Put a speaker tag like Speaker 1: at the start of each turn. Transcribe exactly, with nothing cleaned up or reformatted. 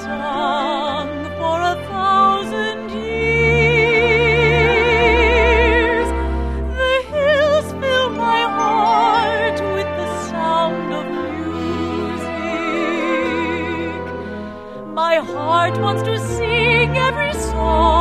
Speaker 1: sung for a thousand years. The hills fill my heart with the sound of music. My heart wants to sing every song